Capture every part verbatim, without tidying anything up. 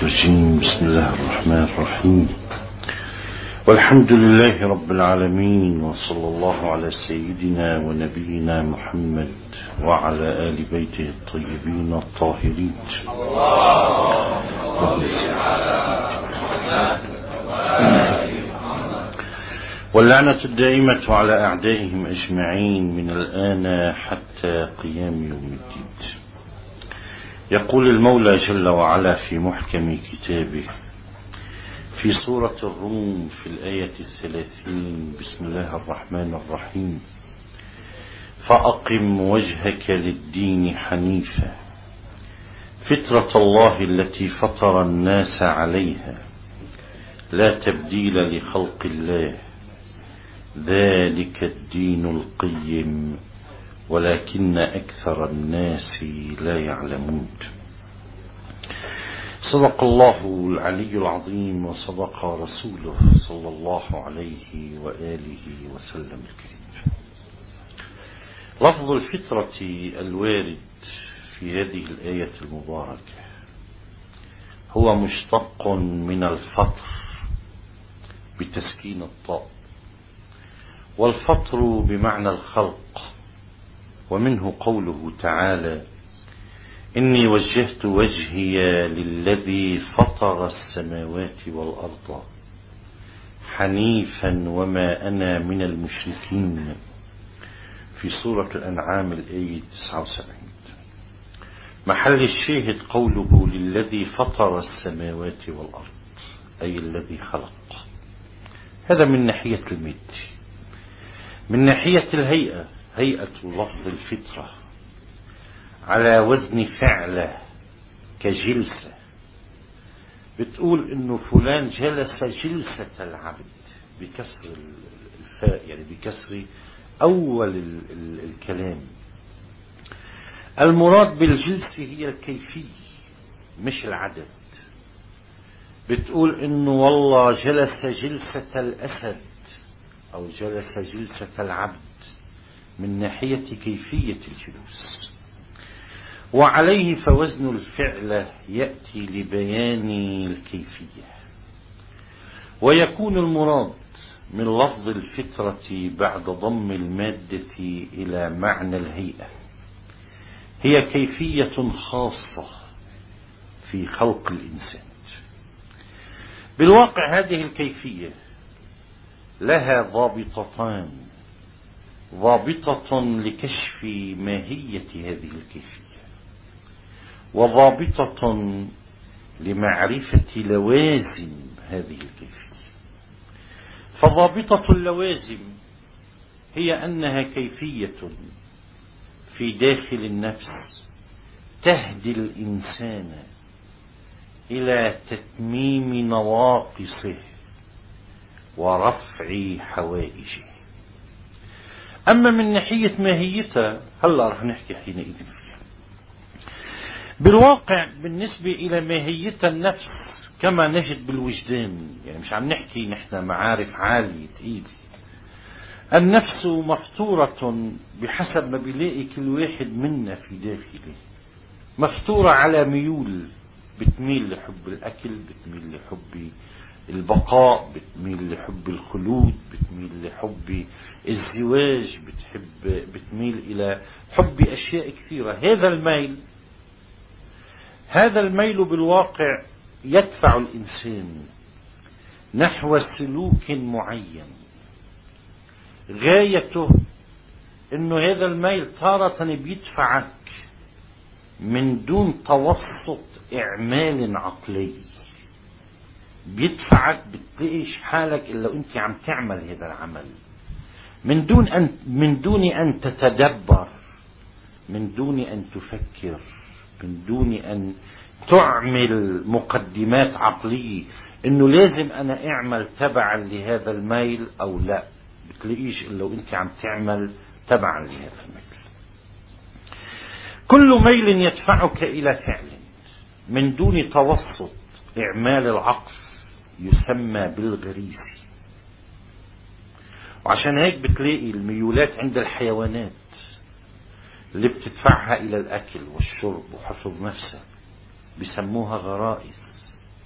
الرجيم. بسم الله الرحمن الرحيم. والحمد لله رب العالمين، وصلى الله على سيدنا ونبينا محمد وعلى آل بيته الطيبين الطاهرين. واللعنة الدائمة على أعدائهم أجمعين من الآن حتى قيام يوم الدين. يقول المولى جل وعلا في محكم كتابه في سورة الروم في الآية الثلاثين: بسم الله الرحمن الرحيم. فأقم وجهك للدين حنيفا فطرة الله التي فطر الناس عليها لا تبديل لخلق الله ذلك الدين القيم ولكن أكثر الناس لا يعلمون. صدق الله العلي العظيم وصدق رسوله صلى الله عليه وآله وسلم الكريم. لفظ الفطرة الوارد في هذه الآية المباركة هو مشتق من الفطر بتسكين الطاء، والفطر بمعنى الخلق، ومنه قوله تعالى: إني وجهت وجهي للذي فطر السماوات والأرض حنيفا وما أنا من المشركين، في سورة الأنعام الآية تسعة وسبعين. محل الشاهد قوله للذي فطر السماوات والأرض، أي الذي خلق. هذا من ناحية المد. من ناحية الهيئة، هيئة لفظ الفطرة على وزن فعله كجلسة، بتقول انه فلان جلس جلسة العبد بكسر الفاء، يعني بكسر اول الكلام. المراد بالجلسة هي الكيفية مش العدد. بتقول انه والله جلس جلسة الاسد او جلس جلسة العبد من ناحية كيفية الجلوس. وعليه فوزن الفعل يأتي لبيان الكيفية. ويكون المراد من لفظ الفطرة بعد ضم المادة إلى معنى الهيئة هي كيفية خاصة في خلق الإنسان. بالواقع هذه الكيفية لها ضابطتان: ضابطة لكشف ماهية هذه الكيفية، وضابطة لمعرفة لوازم هذه الكيفية. فضابطة اللوازم هي أنها كيفية في داخل النفس تهدي الإنسان إلى تتميم نواقصه ورفع حوائجه. أما من ناحية ماهيتها هلا رح نحكي حينئذ فيها. بالواقع بالنسبة إلى ماهيتها النفس كما نجد بالوجدان، يعني مش عم نحكي نحن معارف عالية تقيلة. النفس مفطورة بحسب ما بيلاقي كل واحد منا في داخله، مفطورة على ميول. بتميل لحب الأكل، بتميل لحب البقاء، بتميل لحب الخلود، بتميل لحب الزواج، بتحب بتميل إلى حب أشياء كثيرة. هذا الميل هذا الميل بالواقع يدفع الإنسان نحو سلوك معين، غايته إنه هذا الميل تارة بيدفعك من دون توسط إعمال عقلي، بيدفعك بتلاقيش حالك إلا أنت عم تعمل هذا العمل من دون أن من دون أن تتدبر، من دون أن تفكر، من دون أن تعمل مقدمات عقلية إنه لازم أنا أعمل تبعا لهذا الميل أو لا. بتلاقيش إلا وأنت عم تعمل تبعا لهذا الميل. كل ميل يدفعك إلى فعل من دون توسط إعمال العقل يسمى بالغريزة. وعشان هيك بتلاقي الميولات عند الحيوانات اللي بتدفعها إلى الأكل والشرب وحفظ نفسها بيسموها غرائز.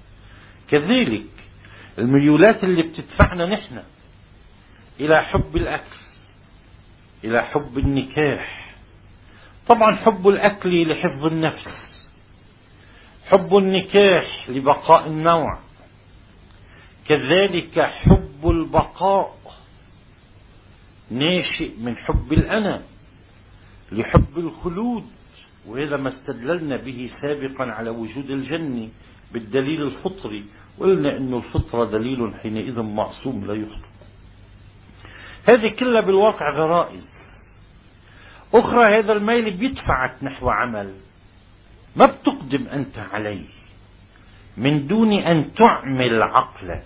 كذلك الميولات اللي بتدفعنا نحن إلى حب الأكل، إلى حب النكاح. طبعا حب الأكل لحفظ النفس، حب النكاح لبقاء النوع، كذلك حب البقاء ناشئ من حب الأنا لحب الخلود، وهذا ما استدللنا به سابقا على وجود الجنة بالدليل الفطري، وقلنا أن الفطرة دليل حينئذ معصوم لا يخطئ. هذه كلها بالواقع غرائز أخرى. هذا الميل بيدفعك نحو عمل ما بتقدم أنت عليه من دون أن تعمل عقلك.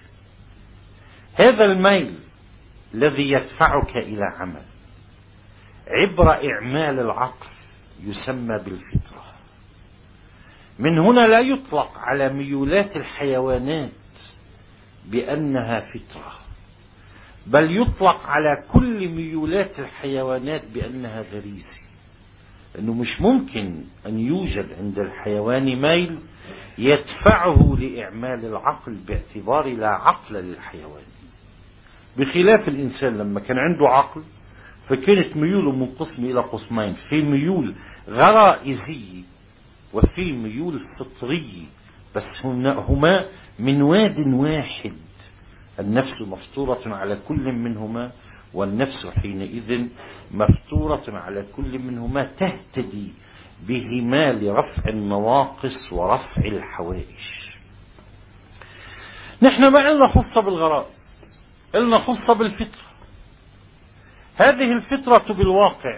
هذا الميل الذي يدفعك إلى عمل عبر إعمال العقل يسمى بالفطرة. من هنا لا يطلق على ميولات الحيوانات بأنها فطرة، بل يطلق على كل ميولات الحيوانات بأنها غريزة، لأنه مش ممكن أن يوجد عند الحيوان ميل يدفعه لإعمال العقل باعتبار لا عقل للحيوان، بخلاف الإنسان لما كان عنده عقل فكانت ميوله منقسمة إلى قسمين: في ميول غرائزية وفي ميول فطرية، بس هما من واد واحد. النفس مفطورة على كل منهما، والنفس حينئذ مفطورة على كل منهما تهتدي بهما لرفع النواقص ورفع الحوائج. نحن ما لنا خصة بالغرائز، لنا خصة بالفطرة. هذه الفطرة بالواقع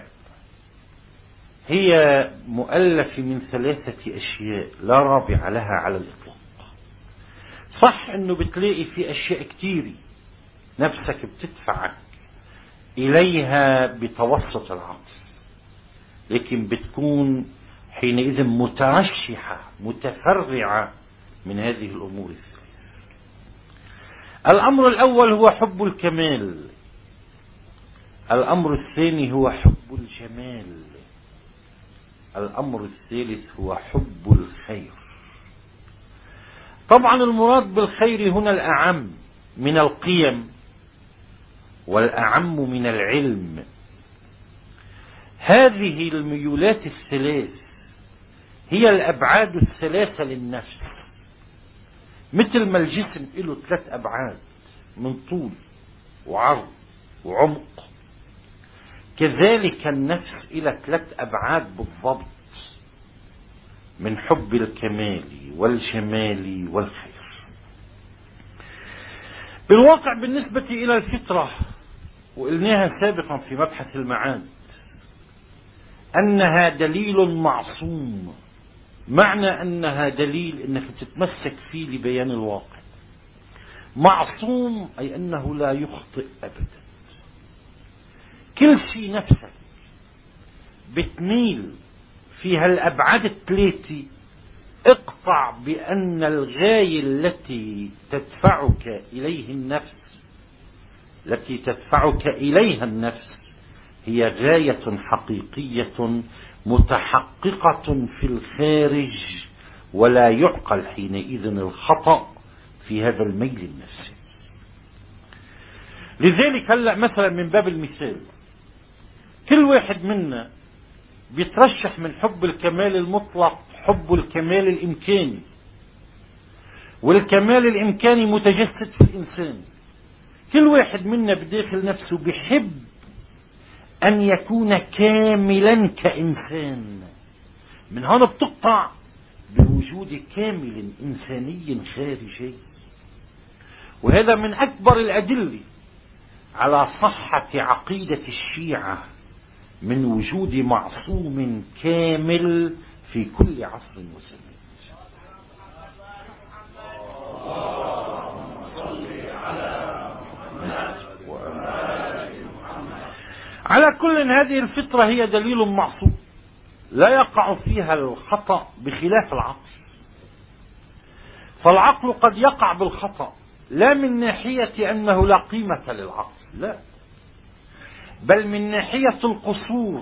هي مؤلفة من ثلاثة أشياء لا رابع لها على الإطلاق. صح أنه بتلاقي في أشياء كتيرة نفسك بتدفعك إليها بتوسط العقل، لكن بتكون حينئذ مترشحة متفرعة من هذه الأمور الثلاثة. الأمر الأول هو حب الكمال، الأمر الثاني هو حب الجمال، الأمر الثالث هو حب الخير. طبعا المراد بالخير هنا الأعم من القيم والأعم من العلم. هذه الميولات الثلاث هي الأبعاد الثلاثة للنفس، مثل ما الجسم له ثلاث أبعاد من طول وعرض وعمق، كذلك النفس إلى ثلاث أبعاد بالضبط من حب الكمال والجمال والخير. بالواقع بالنسبة إلى الفطرة، وقلناها سابقا في مبحث المعاد، أنها دليل معصوم. معنى أنها دليل أنك تتمسك فيه لبيان الواقع. معصوم أي أنه لا يخطئ أبدا. كل شيء نفسك بتميل في هالأبعاد الثلاثة، اقطع بأن الغاية التي تدفعك إليه النفس التي تدفعك إليها النفس هي غاية حقيقية متحققة في الخارج، ولا يعقل حينئذ الخطأ في هذا الميل النفسي. لذلك هلأ مثلا من باب المثال، كل واحد منا بيترشح من حب الكمال المطلق حب الكمال الإمكاني، والكمال الإمكاني متجسد في الإنسان. كل واحد منا بداخل نفسه بيحب أن يكون كاملا كإنسان. من هنا بتقطع بوجود كامل إنساني خارجي، وهذا من أكبر الأدلة على صحة عقيدة الشيعة من وجود معصوم كامل في كل عصر وزمان. على كل هذه الفطرة هي دليل معصوم لا يقع فيها الخطأ بخلاف العقل. فالعقل قد يقع بالخطأ لا من ناحية أنه لا قيمة للعقل، لا، بل من ناحية القصور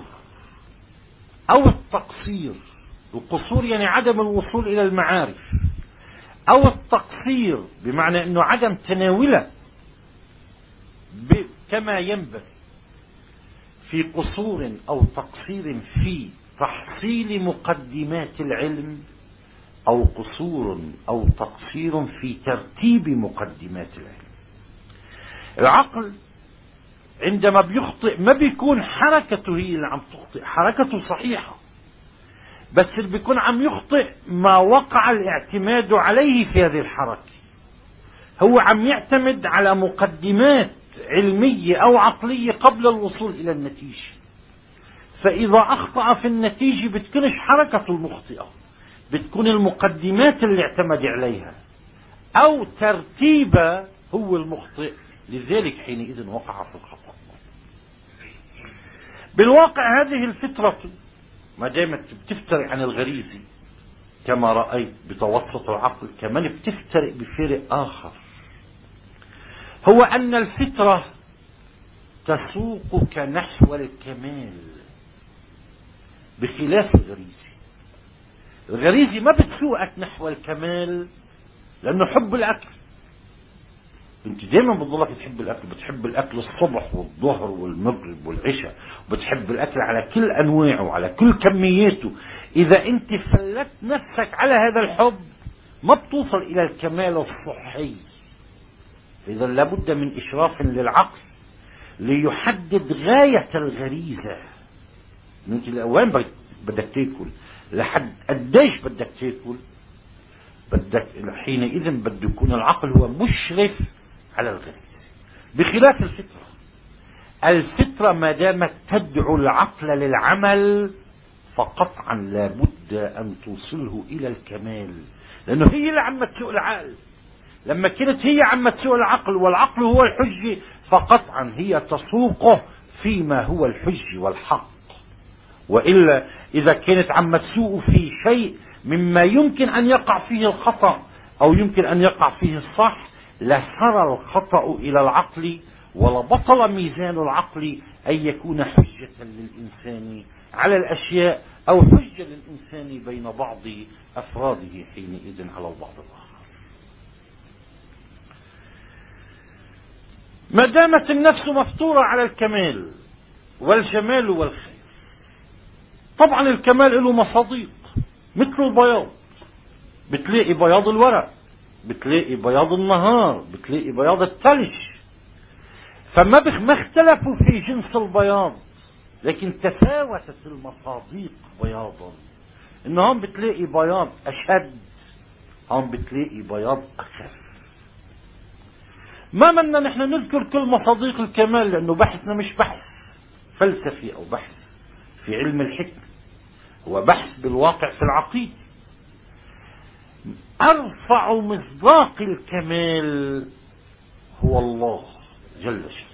أو التقصير. القصور يعني عدم الوصول إلى المعارف، أو التقصير بمعنى أنه عدم تناوله كما ينبغي في قصور أو تقصير في تحصيل مقدمات العلم، أو قصور أو تقصير في ترتيب مقدمات العلم. العقل عندما بيخطئ ما بيكون حركته هي اللي عم تخطئ، حركته صحيحة، بس اللي بيكون عم يخطئ ما وقع الاعتماد عليه في هذه الحركة. هو عم يعتمد على مقدمات علمية أو عقلية قبل الوصول إلى النتيجة، فإذا أخطأ في النتيجة بتكونش حركته المخطئة، بتكون المقدمات اللي اعتمد عليها أو ترتيبه هو المخطئ، لذلك حينئذ وقع في الخطأ. بالواقع هذه الفطرة ما دامت بتفترق عن الغريزة كما رأيت بتوسط العقل، كمان بتفترق بفرق آخر، هو أن الفطرة تسوقك نحو الكمال بخلاف الغريزة. الغريزة ما بتسوقك نحو الكمال لأنه حب الأكل، انت دائما بتضلك تحب الاكل، بتحب الاكل الصبح والظهر والمغرب والعشاء، بتحب الاكل على كل انواعه وعلى كل كمياته. اذا انت فلت نفسك على هذا الحب ما بتوصل الى الكمال الصحي. اذا لابد من اشراف للعقل ليحدد غاية الغريزة. انت وين بدك تاكل، لحد قديش بدك تاكل، بدك حينئذ بده يكون العقل هو مشرف على الغريزة، بخلاف الفطرة. الفطرة ما دامت تدعو العقل للعمل فقطعا لابد أن توصله إلى الكمال، لأنه هي اللي عم تسوق العقل. لما كانت هي عم تسوق العقل والعقل هو الحجة، فقطعا هي تسوقه فيما هو الحجة والحق. وإلا إذا كانت عم تسوق في شيء مما يمكن أن يقع فيه الخطأ أو يمكن أن يقع فيه الصح، لسر الخطأ إلى العقل ولبطل ميزان العقل أن يكون حجة للإنسان على الأشياء أو حجة للإنسان بين بعض أفراده حينئذ على البعض الآخر. ما دامت النفس مفطورة على الكمال والجمال والخير، طبعا الكمال له مصادق مثل البياض، بتلاقي بياض الورق، بتلاقي بياض النهار، بتلاقي بياض الثلج، فما بخ ما اختلفوا في جنس البياض، لكن تفاوتت المصادق بياضا. ان هم بتلاقي بياض اشد، هم بتلاقي بياض اخف. ما بدنا نحن نذكر كل مصادق الكمال لانه بحثنا مش بحث فلسفي او بحث في علم الحكم، هو بحث بالواقع في العقيدة. أرفع مصداق الكمال هو الله جل شأنه.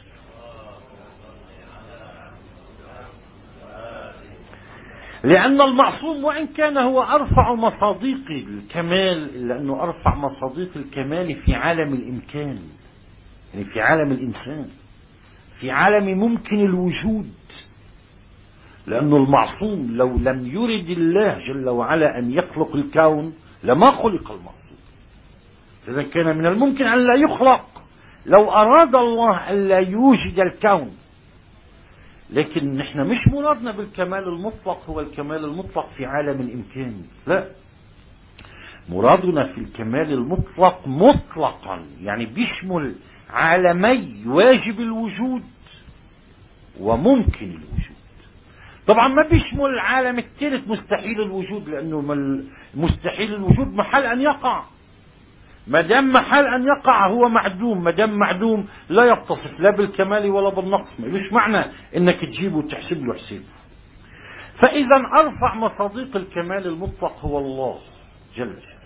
لأن المعصوم وإن كان هو أرفع مصادق الكمال إلا أنه أرفع مصادق الكمال في عالم الإمكان، يعني في عالم الإنسان، في عالم ممكن الوجود. لأنه المعصوم لو لم يرد الله جل وعلا أن يخلق الكون لما خلق المعصوم. إذا كان من الممكن أن لا يخلق لو أراد الله أن لا يوجد الكون. لكن نحن مش مرادنا بالكمال المطلق هو الكمال المطلق في عالم الإمكان، لا، مرادنا في الكمال المطلق مطلقا، يعني بيشمل عالمي واجب الوجود وممكن الوجود. طبعا ما بيشمل العالم الثالث مستحيل الوجود، لأنه مستحيل الوجود محل أن يقع. ما دام محل أن يقع هو معدوم، ما دام معدوم لا يتصف لا بالكمال ولا بالنقص، مش معنى انك تجيبه وتحسب له حساب. فإذا أرفع مصادق الكمال المطلق هو الله جل جلاله.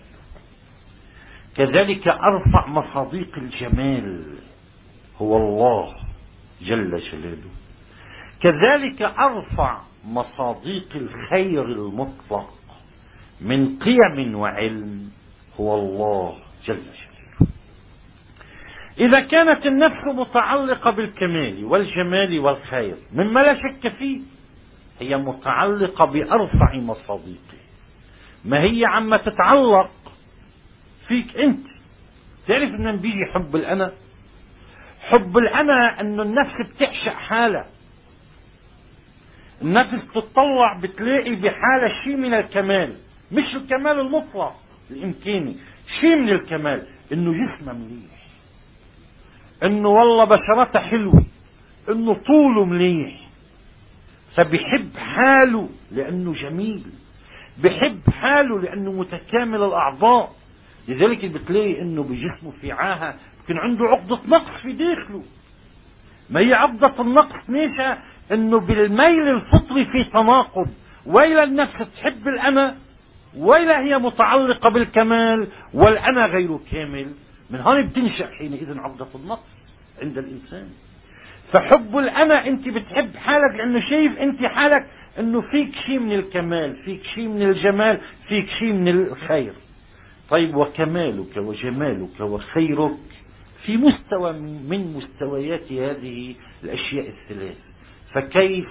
كذلك أرفع مصادق الجمال هو الله جل جلاله. كذلك أرفع مصادق الخير المطلق من قيم وعلم هو الله جل جلاله. إذا كانت النفس متعلقة بالكمال والجمال والخير مما لا شك فيه، هي متعلقة بأرفع مصادقه. ما هي عم تتعلق فيك أنت. تعرف من بيجي حب الأنا؟ حب الأنا أنه النفس بتعشق حالها. النفس تتطلع بتلاقي بحالة شيء من الكمال، مش الكمال المطلق الإمكاني، شيء من الكمال، إنه جسمه مليح، إنه والله بشرته حلوة، إنه طوله مليح، فبيحب حاله لأنه جميل، بيحب حاله لأنه متكامل الأعضاء. لذلك بتلاقي إنه بجسمه في عاهة يمكن عنده عقدة نقص في داخله. ما هي عقدة النقص نيشة إنه بالميل الفطري في تناقض، ويلا النفس تحب الأنا ويلا هي متعلقة بالكمال والأنا غير كامل. من هون بتنشأ حينئذ عقدة النقص عند الإنسان. فحب الأنا أنت بتحب حالك لأنه شايف أنت حالك أنه فيك شيء من الكمال، فيك شيء من الجمال، فيك شيء من الخير. طيب وكمالك وجمالك وخيرك في مستوى من مستويات هذه الأشياء الثلاث، فكيف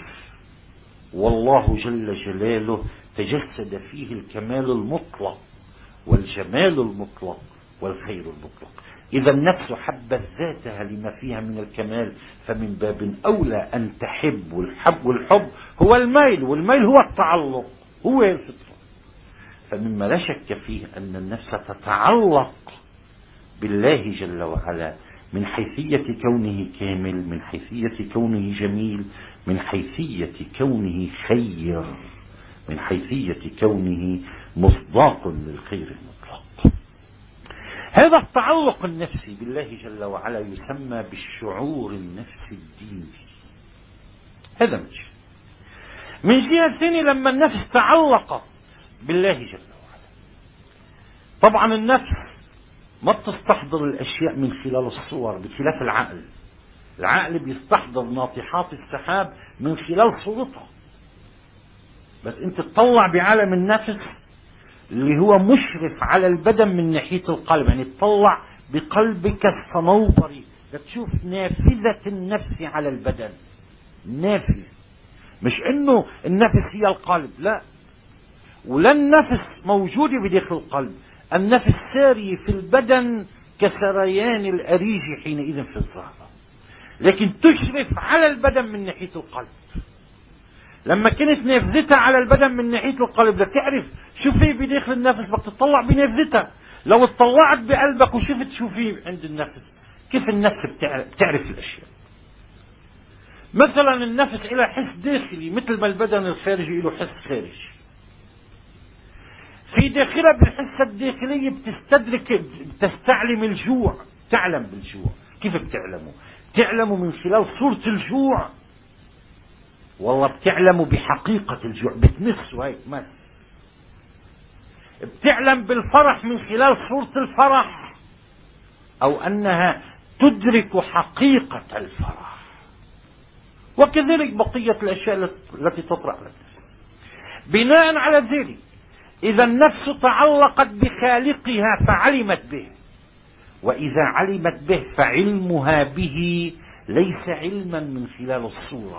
والله جل جلاله تجسد فيه الكمال المطلق والجمال المطلق والخير المطلق. إذا النفس حبت ذاتها لما فيها من الكمال، فمن باب أولى أن تحب. والحب والحب هو الميل، والميل هو التعلق، هو الفطرة. فمما لا شك فيه أن النفس تتعلق بالله جل وعلا من حيثية كونه كامل، من حيثية كونه جميل، من حيثية كونه خير، من حيثية كونه مصداق للخير المطلق. هذا التعلق النفسي بالله جل وعلا يسمى بالشعور النفسي الديني. هذا من جهة. من جهة ثانية لما النفس تعلق بالله جل وعلا، طبعا النفس ما بتستحضر الأشياء من خلال الصور بخلاف العقل. العقل بيستحضر ناطحات السحاب من خلال صورتها. بس انت تطلع بعالم النفس اللي هو مشرف على البدن من ناحية القلب، يعني تطلع بقلبك الصنوبري لتشوف نافذة النفس على البدن. نافذة، مش انه النفس هي القلب، لا، ولا النفس موجودة بداخل القلب. النفس ساري في البدن كسريان الأريج حينئذ في الزهرة، لكن تشرف على البدن من ناحية القلب. لما كانت نافذتها على البدن من ناحية القلب لتعرف شو في بداخل النفس، بدك تطلع بنافذتها. لو اطلعت بقلبك وشفت شو في عند النفس، كيف النفس بتعرف الأشياء. مثلا النفس إلى حس داخلي مثل ما البدن الخارجي له حس خارجي. في داخلها بالحس الداخلية بتستدرك، بتستعلم الجوع، تعلم بالجوع. كيف بتعلمه؟ بتعلمه من خلال صورة الجوع، والله بتعلمه بحقيقة الجوع، بتمسه هيك مس. بتعلم بالفرح من خلال صورة الفرح، أو أنها تدرك حقيقة الفرح. وكذلك بقية الأشياء التي تطرح لك. بناء على ذلك إذا النفس تعلقت بخالقها فعلمت به، وإذا علمت به فعلمها به ليس علما من خلال الصورة،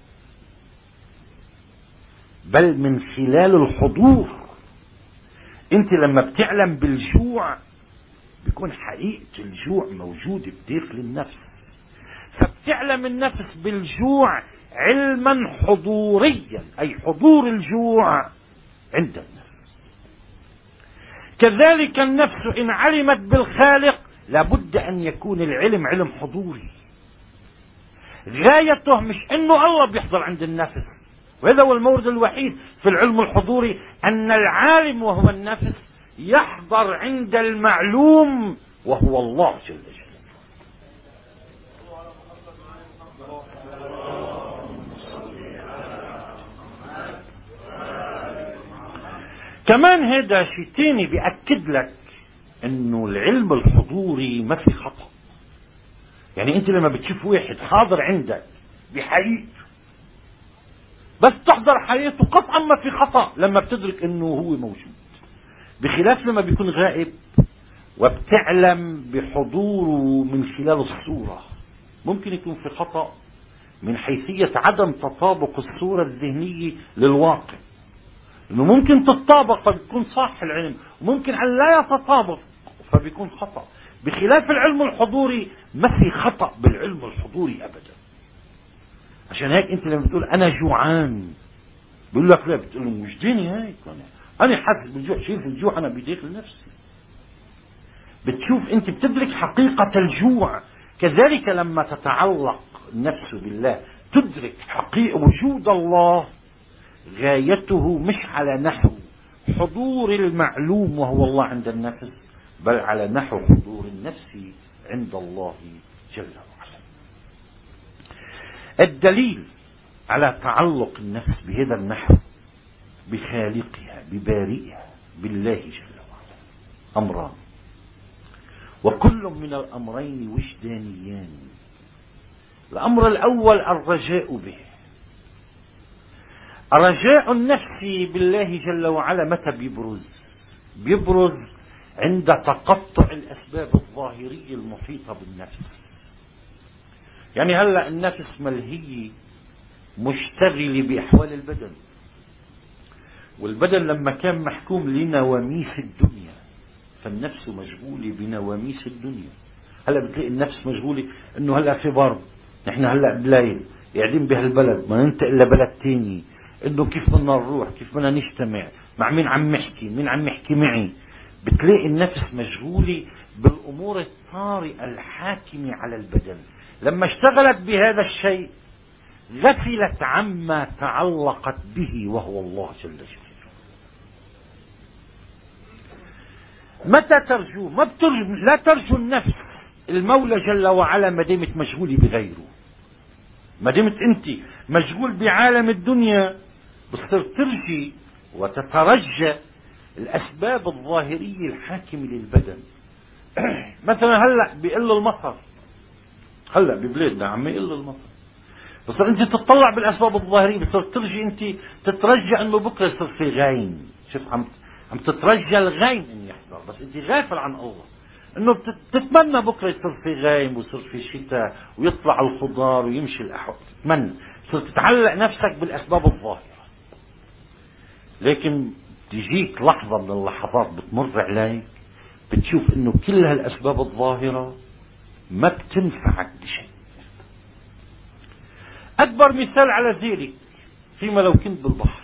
بل من خلال الحضور. انت لما بتعلم بالجوع بيكون حقيقة الجوع موجودة بداخل النفس، فبتعلم النفس بالجوع علما حضوريا، أي حضور الجوع عند النفس. كذلك النفس إن علمت بالخالق لابد أن يكون العلم علم حضوري. غايته مش أنه الله بيحضر عند النفس، وهذا هو المورد الوحيد في العلم الحضوري، أن العالم وهو النفس يحضر عند المعلوم وهو الله جل جلاله. كمان هذا شيء تاني بيأكد لك انه العلم الحضوري ما في خطأ. يعني انت لما بتشوف واحد حاضر عندك بحقيقته، بس تحضر حياته، قطعا ما في خطأ لما بتدرك انه هو موجود، بخلاف لما بيكون غائب وبتعلم بحضوره من خلال الصورة. ممكن يكون في خطأ من حيثية عدم تطابق الصورة الذهنية للواقع، انه ممكن تتطابق فبتكون صح العلم، وممكن ان لا يتطابق فبيكون خطأ. بخلاف العلم الحضوري ما في خطأ بالعلم الحضوري أبدا. عشان هيك أنت لما بتقول أنا جوعان بيقول لك لا، بتقول له وجديني هيك أنا حاسس بالجوع، شايف الجوع أنا بداخل نفسي. بتشوف أنت بتدرك حقيقة الجوع. كذلك لما تتعلق النفس بالله تدرك حقيقة وجود الله، غايته مش على نحو حضور المعلوم وهو الله عند النفس، بل على نحو حضور النفس عند الله جل وعلا. الدليل على تعلق النفس بهذا النحو بخالقها ببارئها بالله جل وعلا أمران، وكل من الأمرين وجدانيان. الأمر الأول الرجاء به. رجاء النفس بالله جل وعلا متى بيبرز؟ بيبرز عند تقطع الأسباب الظاهرية المحيطة بالنفس. يعني هلأ النفس ملهية مشتغلة بأحوال البدن، والبدن لما كان محكوم لنواميس الدنيا فالنفس مشغولة بنواميس الدنيا. هلأ بتلاقي النفس مشغولة انه هلأ في ضرب، نحن هلأ بليل قاعدين بهالبلد ما ننتقل لبلد تاني، انه كيف بدنا نروح، كيف بدنا نجتمع، مع مين عم نحكي، مين عم يحكي معي. بتلاقي النفس مشغولة بالأمور الطارئة الحاكمة على البدن. لما اشتغلت بهذا الشيء غفلت عما تعلقت به وهو الله جل جلاله. متى ترجو؟ ما بترجو، لا ترجو النفس المولى جل وعلا ما دمت مشغولة بغيره. ما دمت انت مشغول بعالم الدنيا بتصير ترجي وتترجى الأسباب الظاهرية الحاكمة للبدن. مثلا هلأ بيقل المطر، هلأ ببلادنا عم يقل المطر، بصير انت تطلع بالأسباب الظاهرية، بتصير ترجي انت تترجى انه بكره يصير في غايم. شوف عم عم تترجى الغايم ان يحضر، بس انت غافل عن الله انه بتتمنى بكره يصير في غايم ويصير في شتاء ويطلع الخضار ويمشي الأحوال، تتمنى، صرت تتعلق نفسك بالأسباب الظاهرة. لكن تجيك لحظة من اللحظات بتمر عليك بتشوف انه كل هالأسباب الظاهرة ما بتنفعك بشيء. أكبر مثال على ذلك فيما لو كنت بالبحر.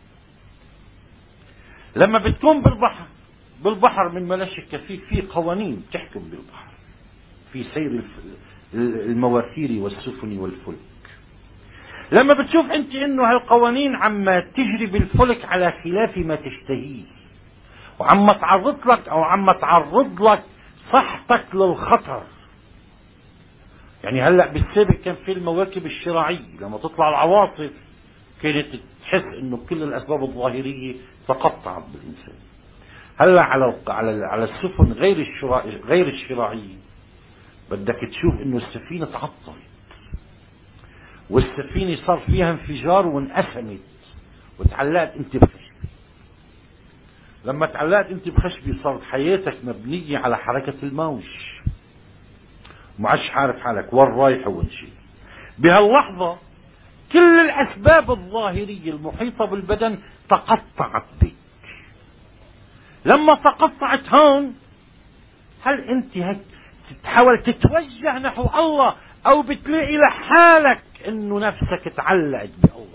لما بتكون بالبحر بالبحر من ما لا شك فيه في قوانين تحكم بالبحر في سير المواسير والسفن والفلك. لما بتشوف انت انه هالقوانين عم تجري بالفلك على خلاف ما تشتهيه وعم تعرض لك او عم تعرض لك صحتك للخطر. يعني هلأ بالسابق كان في المواكب الشراعية لما تطلع العواصف كانت تحس انه كل الاسباب الظاهرية تقطعت بالانسان. هلأ على على على السفن غير الشراع غير الشراعية بدك تشوف انه السفينة تعطلت والسفينة صار فيها انفجار وانقسمت وتعلقت انت بخشبة. لما تعلقت انت بخشبة صارت حياتك مبنية على حركة الموج، ما عادش عارف حالك وين رايح وين شيء. بهاللحظة كل الأسباب الظاهرية المحيطة بالبدن تقطعت بك. لما تقطعت هون هل انت هيك تحاول تتوجه نحو الله او بتلاقي لحالك انه نفسك تعلقت بالله؟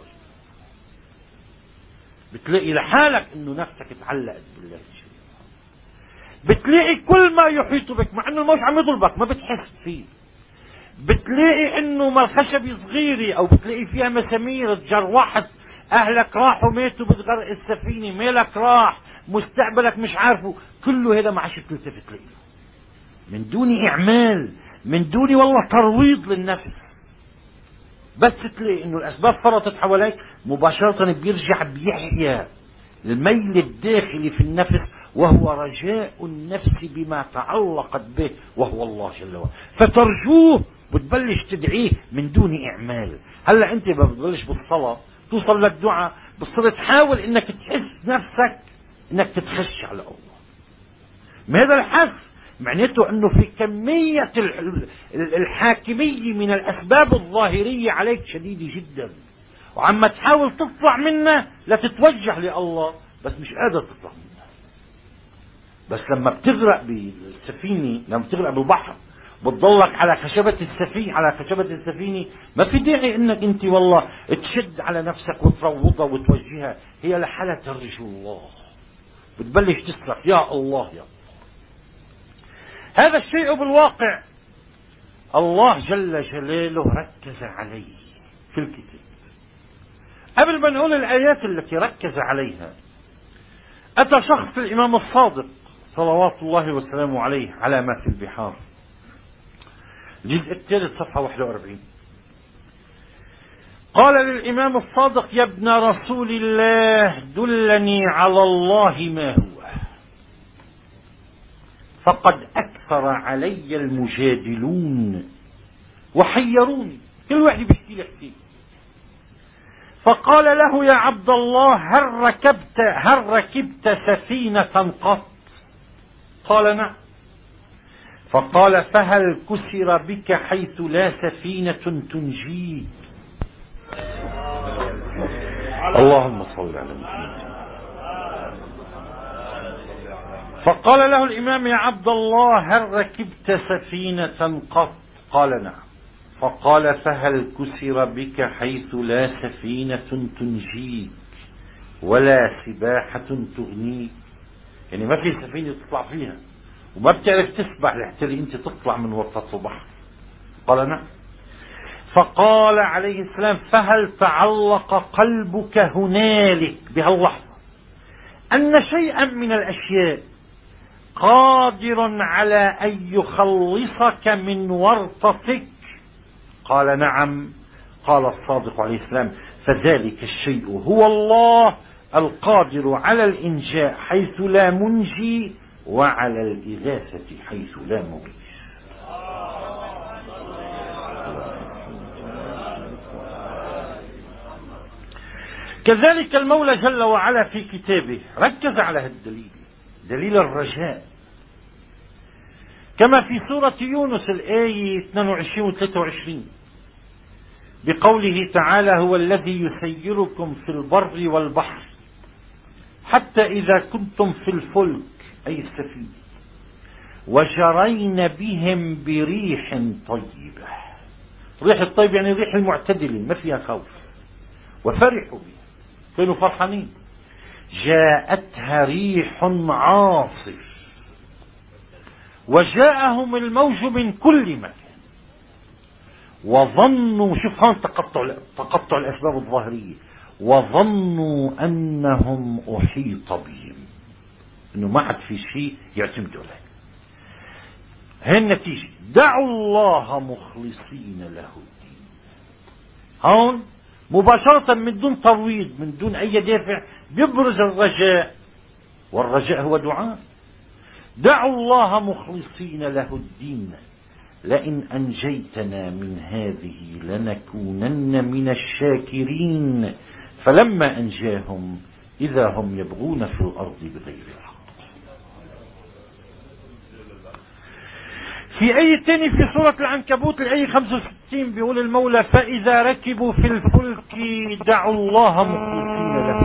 بتلاقي لحالك انه نفسك تعلقت بالله. بتلاقي كل ما يحيط بك مع انه الموج عم يضربك ما بتحس فيه. بتلاقي انه ما الخشبة صغيرة او بتلاقي فيها مسامير تجروحت، اهلك راحوا ماتوا بغرق السفينة، مالك راح، مستقبلك مش عارفه، كله هذا ما عادش تلتفت له من دون اعمال، من دون والله ترويض للنفس. بس تلاقي انه الاسباب فرطت حواليك مباشرة بيرجع بيحيا الميل الداخلي في النفس وهو رجاء النفس بما تعلقت به وهو الله جل وعلا، فترجوه وتبلش تدعيه من دون اعمال. هلا انت بتبلش بالصلاة توصل للدعاء بتصير تحاول انك تحس نفسك انك تتخشى على الله. ما هذا الحس معناته انه في كمية الحاكمية من الاسباب الظاهرية عليك شديدة جدا، وعما تحاول تطلع منها لتتوجه لله بس مش قادر تطلع منها. بس لما بتغرق بالسفينة، لما بتغرق بالبحر بتضلك على خشبة السفينة، على خشبة السفينة ما في داعي انك انت والله تشد على نفسك وتروضها وتوجهها، هي لحالها ترجو الله، بتبلش تسرح يا الله يا الله. هذا الشيء بالواقع الله جل جلاله ركز عليه في الكتاب. قبل ما نقول الآيات التي ركز عليها، أتى شخص الإمام الصادق صلوات الله وسلامه عليه على ما في البحار، الجزء الثالث صفحة واحد وأربعين، قال للإمام الصادق: يا ابن رسول الله دلني على الله ما هو، فقد أكثر علي المجادلون وحيروني، كل واحد بيحكي لي حكي. فقال له: يا عبد الله هل ركبت هل ركبت سفينة قط؟ قال: نعم. فقال: فهل كسر بك حيث لا سفينة تنجيك؟ اللهم صل على محمد. فقال له الإمام: يا عبد الله هل ركبت سفينة قط؟ قال: نعم. فقال: فهل كسر بك حيث لا سفينة تنجيك ولا سباحة تغنيك؟ يعني ما في سفينة تطلع فيها وما بتعرف تسبح لحتى انت تطلع من وسط البحر. قال: نعم. فقال عليه السلام: فهل تعلق قلبك هنالك بهاللحظة أن شيئا من الأشياء قادر على أن يخلصك من ورطتك؟ قال: نعم. قال الصادق عليه السلام: فذلك الشيء هو الله القادر على الإنجاء حيث لا منجي وعلى الإغاثة حيث لا مغيث. كذلك المولى جل وعلا في كتابه ركز على هذا الدليل، دليل الرجاء، كما في سورة يونس الآية اثنين وعشرين و ثلاثة وعشرين بقوله تعالى: هو الذي يسيركم في البر والبحر حتى إذا كنتم في الفلك أي السفينة وجرين بهم بريح طيبة. ريح الطيب يعني ريح المعتدلة ما فيها خوف، وفرحوا بها، كانوا فرحانين. جاءتها ريح عاصف وجاءهم الموج من كل مكان وظنوا، شوف هون تقطع تقطع الأسباب الظاهرية، وظنوا أنهم أحيط بهم، أنه ما عاد في شيء يعتمدوا عليه. هي النتيجة: دعوا الله مخلصين له الدين. هون مباشرة من دون ترويض، من دون أي دافع، بيبرز الرجاء، والرجاء هو دعاء. دعوا الله مخلصين له الدين لئن أنجيتنا من هذه لنكونن من الشاكرين. فلما أنجاهم إذا هم يبغون في الأرض بغير الحق. في آية تاني في سورة العنكبوت الآية خمسة وستين بيقول المولى: فإذا ركبوا في الفلك دعوا الله مخلصين له.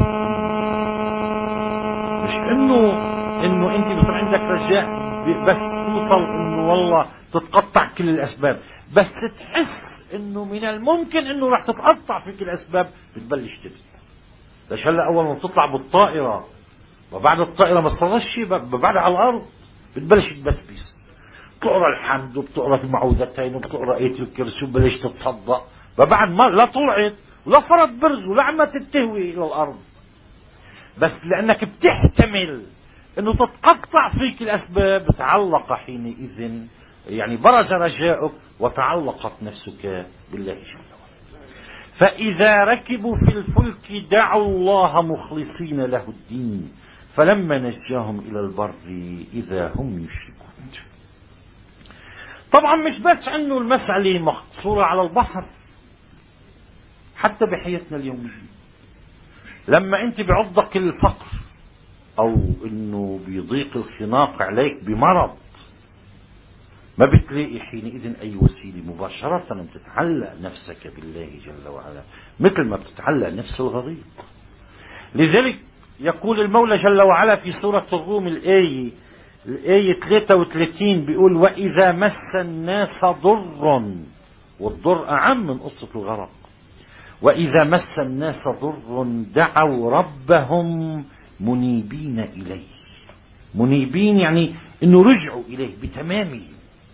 مش إنه إنه أنت بصير عندك رجاء بس توصل إنه والله تتقطع كل الأسباب، بس تحس إنه من الممكن إنه راح تتقطع في كل الأسباب، بتبلش تبكي. ليش هلا أول ما بتطلع بالطائرة وبعد الطائرة ما تصيرش شيء، بعد على الأرض بتبلش تبسبس، بتقرا الحمد وبتقرا المعوذتين وبتقرا آية الكرسي وبلش تتصدق، فبعد ما لا طلعت ولا فرد برز ولا عم تتهوي إلى الأرض، بس لأنك بتحتمل إنه تتقطع فيك الأسباب تعلق حينئذ، يعني برز رجاؤك وتعلقت نفسك بالله جل وعلا. فإذا ركبوا في الفلك دعوا الله مخلصين له الدين فلما نجاهم إلى البر إذا هم يشركون. طبعا مش بس أنه المسألة مقصورة على البحر، حتى بحياتنا اليومية لما أنت بعضك الفقر أو أنه بيضيق الخناق عليك بمرض، ما بتلاقي حينئذ أي وسيلة مباشرة أن تتعلق نفسك بالله جل وعلا مثل ما بتتعلق نفس الغريق. لذلك يقول المولى جل وعلا في سورة الروم الآية الآية ثلاثة وثلاثين بيقول وإذا مس الناس ضر، والضر أعم من قصة الغرق. وإذا مس الناس ضر دعوا ربهم منيبين إليه. منيبين يعني إنه رجعوا إليه بتمامه.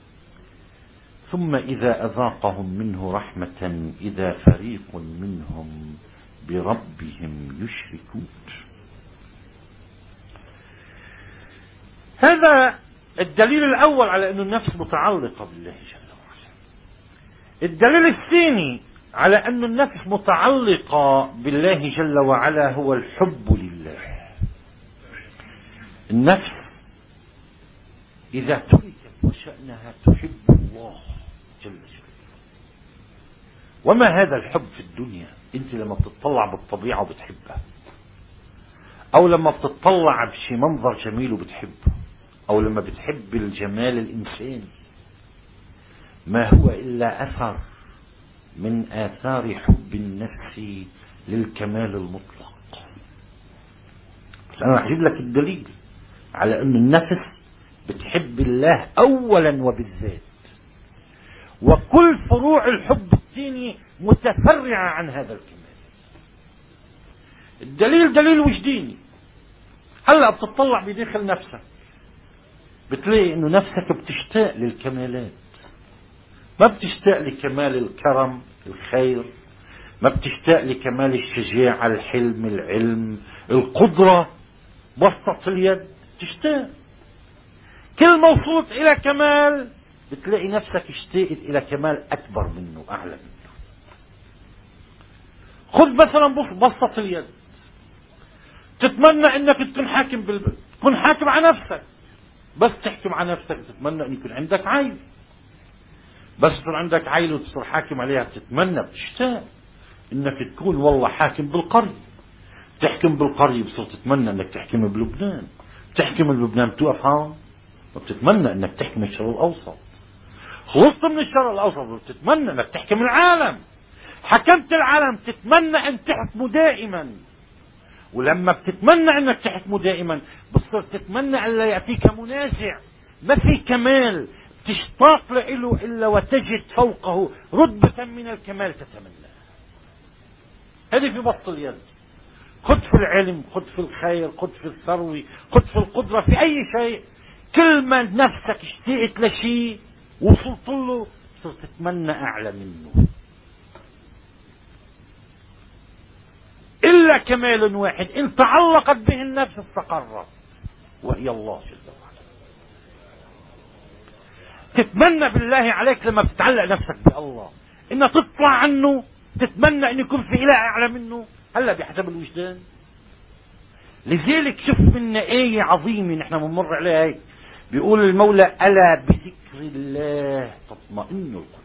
ثم إذا أذاقهم منه رحمة إذا فريق منهم بربهم يشركون. هذا الدليل الأول على أن النفس متعلقة بالله جل وعلا. الدليل الثاني على أن النفس متعلقة بالله جل وعلا هو الحب لله. النفس إذا تركت وشأنها تحب الله جل جلاله. وما هذا الحب في الدنيا؟ أنت لما بتطلع بالطبيعة وبتحبها، أو لما بتطلع بشي منظر جميل وبتحبه، أو لما بتحب الجمال الإنساني، ما هو إلا أثر من آثار حب النفس للكمال المطلق. بس أنا رح أجيب لك الدليل على أن النفس بتحب الله أولا وبالذات، وكل فروع الحب الثاني متفرعة عن هذا الكمال. الدليل دليل وجديني. هلأ بتطلع بداخل نفسك بتلاقي انه نفسك بتشتاق للكمالات، ما بتشتاق لكمال الكرم الخير، ما بتشتاق لكمال الشجاعة الحلم العلم القدرة بسطة اليد. تشتاق كل ما وصلت الى كمال بتلاقي نفسك اشتاقت الى كمال اكبر منه اعلى منه. خذ مثلا بسطة اليد، تتمنى انك تكون حاكم بالبلد، تكون حاكم على نفسك. بس تحكم على نفسك تتمنى ان يكون عندك عيل، بس يكون عندك عيل وتصير حاكم عليها بتتمنى بتشتاق انك تكون والله حاكم بالقرية. تحكم بالقرية بتصير تتمنى انك تحكم بلبنان، تحكم بلبنان بتوقف هون وبتتمنى انك تحكم الشرق الاوسط. خلصت من الشرق الاوسط بتتمنى انك تحكم العالم. حكمت العالم تتمنى ان تحكمه دائما، ولما بتتمنى انك تحكمه دائما بتصير تتمنى ان لا يأتيك منازع. ما في كمال تشتاق له الا وتجد فوقه رتبة من الكمال تتمنى. هذه في بسط اليد. خذ في العلم، خذ في الخير، خذ في الثروة، خذ في القدرة، في اي شيء. كل ما نفسك اشتقت لشيء وصلت له صرت تتمنى اعلى منه. إلا كمال واحد إن تعلقت به النفس استقرت، وهي الله جل وعلا. تتمنى بالله عليك لما بتتعلق نفسك بالله إن تطلع عنه، تتمنى أن يكون في إله أعلى منه. هلا بحسب الوجدان. لذلك شوف منا آية عظيمة نحن بنمر عليها هيك، بيقول المولى ألا بذكر الله تطمئن القلوب.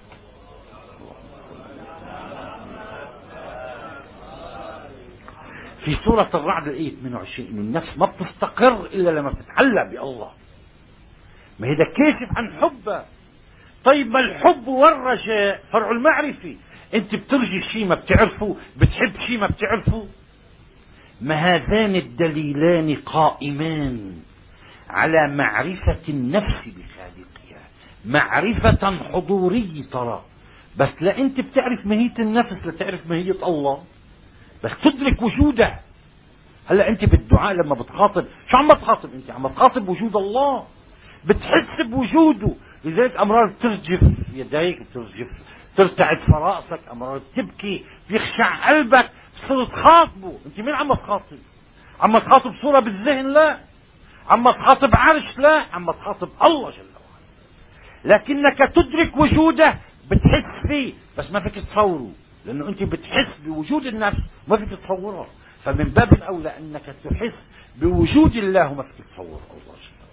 في سورة الرعد الآية ثمانية وعشرين إنه النفس ما بتستقر إلا لما بتتعلق بالله. ما هذا كاشف عن حبه. طيب ما الحب والرجاء فرع المعرفة. أنت بترجي شيء ما بتعرفه، بتحب شيء ما بتعرفه. ما هذان الدليلان قائمان على معرفة النفس بخالقها، معرفة حضورية ترى. بس لا أنت بتعرف ماهية النفس لتعرف ماهية الله، بس تدرك وجوده. هلا انت بالدعاء لما بتخاطب شو عم بتخاطب؟ انت عم بتخاطب وجود الله، بتحس بوجوده. لذلك امرار ترجف يديك، ترجف ترتعد فراسك، امرار تبكي بيخشع قلبك، بتصير تخاطبه. انت مين عم تخاطب؟ عم تخاطب صورة بالذهن؟ لا. عم تخاطب عرش؟ لا. عم تخاطب الله جل وعلا. لكنك تدرك وجوده، بتحس فيه، بس ما فيك تصوره، لأنه أنت بتحس بوجود النفس ما فيك تتصورها. فمن باب الأولى أنك تحس بوجود الله وما فيك تتصور الله جل وعلا.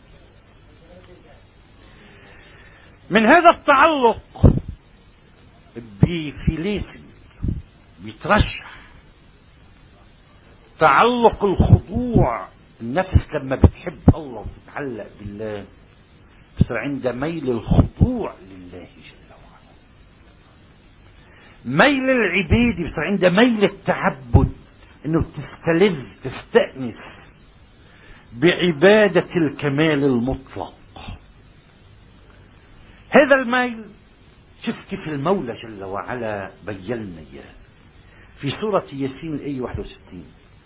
من هذا التعلق بفلسفة بيترشح تعلق الخضوع. النفس لما بتحب الله وتتعلق بالله بصير عند ميل الخضوع لله جل وعلا. ميل العبادة بصير عند ميل التعبد، انه تستلذ تستأنس بعبادة الكمال المطلق. هذا الميل شوف كيف المولى جل وعلا بيّلنا إياه في سورة ياسين الآية واحد وستين.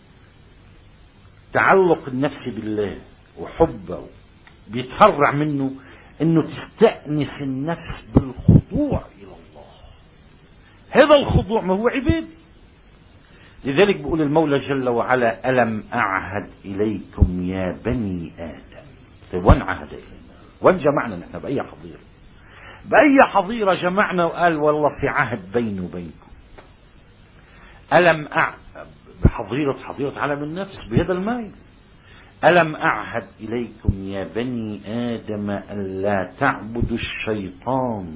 تعلق النفس بالله وحبه بيتفرع منه انه تستأنس النفس بالخضوع الى الله. هذا الخضوع ما هو عبادة. لذلك بيقول المولى جل وعلا: ألم أعهد إليكم يا بني آدم. طيب وين عهد إلينا؟ وين جمعنا نحن؟ بأي حظيرة؟ بأي حظيرة جمعنا وقال والله في عهد بيني وبينكم؟ ألم أعهد بحظيرة حظيرة علم النفس بهذا الماء. ألم أعهد إليكم يا بني آدم ألا تعبدوا الشيطان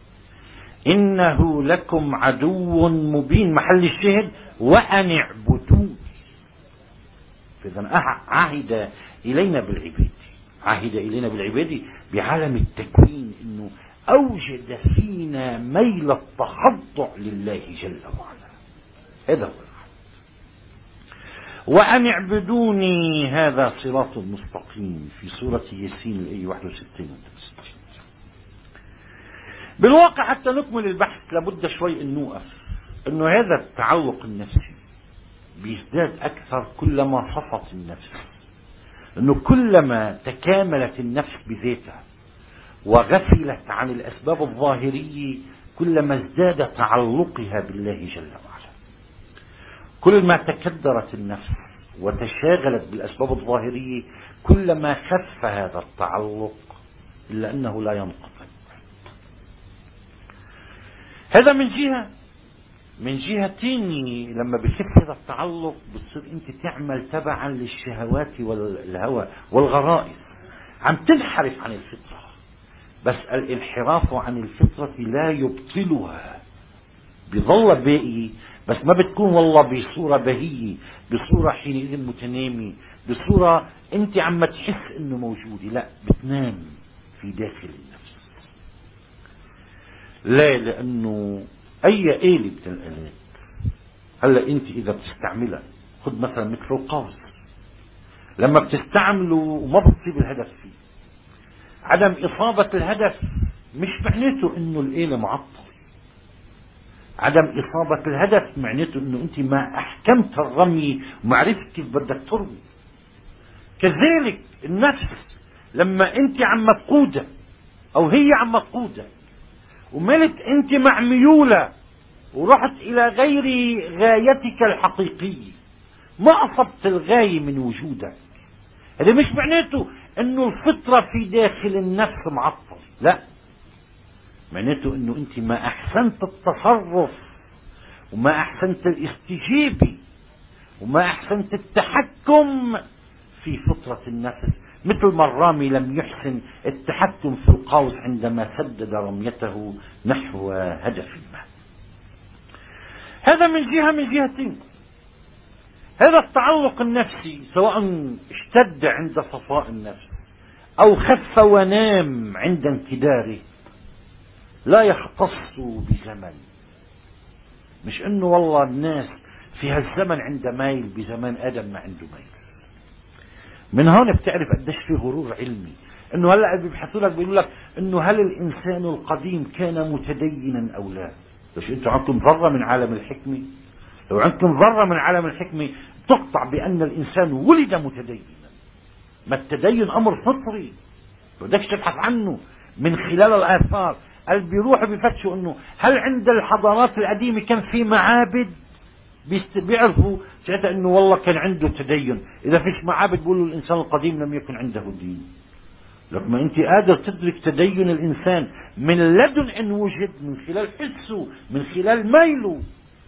إنه لكم عدو مبين. محل الشهد وأن اعبدوه. فإذا عهد إلينا بالعبادة، عهد إلينا بالعبادة بعالم التكوين، إنه أوجد فينا ميل التخضع لله جل وعلا. هذا هو وأن اعبدوني هذا صراط مستقيم في سورة ياسين الآية واحد وستين. بالواقع حتى نكمل البحث لابد شوي أن نوقف أنه هذا التعلق النفسي بيزداد أكثر كلما صفت النفس، أنه كلما تكاملت النفس بذاتها وغفلت عن الأسباب الظاهرية كلما ازداد تعلقها بالله جل وعلا. كل ما تكدرت النفس وتشاغلت بالأسباب الظاهرية كلما خف هذا التعلق، إلا أنه لا ينقطع. هذا من جهة. من جهة تانية لما بخف هذا التعلق بتصير أنت تعمل تبعا للشهوات والهوى والغرائز، عم تنحرف عن الفطرة. بس الانحراف عن الفطرة لا يبطلها، بظل باقي، بس ما بتكون والله بصورة بهية، بصورة حينئذ متنامي، بصورة انت عم تحس انه موجودة. لا، بتنام في داخل النفس. لا، لانه اي آلة من الآلات هلا انت اذا بتستعملها، خذ مثلا مثل القوس، لما بتستعمله وما بتصيب الهدف فيه، عدم اصابة الهدف مش معناته انه الآلة معطلة. عدم إصابة الهدف معناته أنه أنت ما أحكمت الرمي ومعرفت كيف بدك ترمي. كذلك النفس لما أنت عم تقودها أو هي عم تقودها وملت أنت مع ميولة ورحت إلى غير غايتك الحقيقية، ما أصبت الغاية من وجودك، هذا مش معناته أنه الفطرة في داخل النفس معطل. لا، معناته انه انت ما احسنت التصرف وما احسنت الاستجابة وما احسنت التحكم في فطرة النفس، مثل ما الرامي لم يحسن التحكم في القوس عندما سدد رميته نحو هدف ما. هذا من جهة. من جهتين، هذا التعلق النفسي سواء اشتد عند صفاء النفس او خف ونام عند انكداره لا يختص بزمن. مش انه والله الناس في هالزمن عنده ميل، بزمان ادم ما عنده ميل. من هون بتعرف قديش في غرور علمي، انه هلا بيبحثوا لك بيقولوا لك انه هل الانسان القديم كان متدينا او لا؟ بس انتم عندكم ذره من عالم الحكمه. لو عندكم ذره من عالم الحكمه تقطع بان الانسان ولد متدينا. ما التدين امر فطري، بدكش تبحث عنه من خلال الاثار. قال بيروحوا بيفتشوا انه هل عند الحضارات القديمة كان في معابد، بيعرفوا ساعتها انه والله كان عنده تدين. اذا فيش معابد بيقولوا الانسان القديم لم يكن عنده دين. لك ما انت قادر تدرك تدين الانسان من لدن ان وجد، من خلال حسه، من خلال ميله.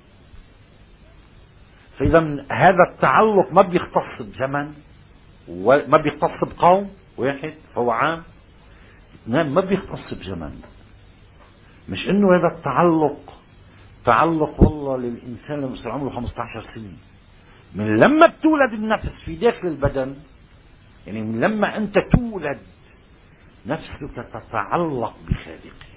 فاذا هذا التعلق ما بيختص بزمن وما بيختص بقوم واحد، فهو عام. اثنين، ما بيختص بزمن. مش انه هذا التعلق تعلق والله للانسان لما يصير عمره خمسة عشر سنة، من لما بتولد النفس في داخل البدن، يعني من لما انت تولد نفسك تتعلق بخالقها.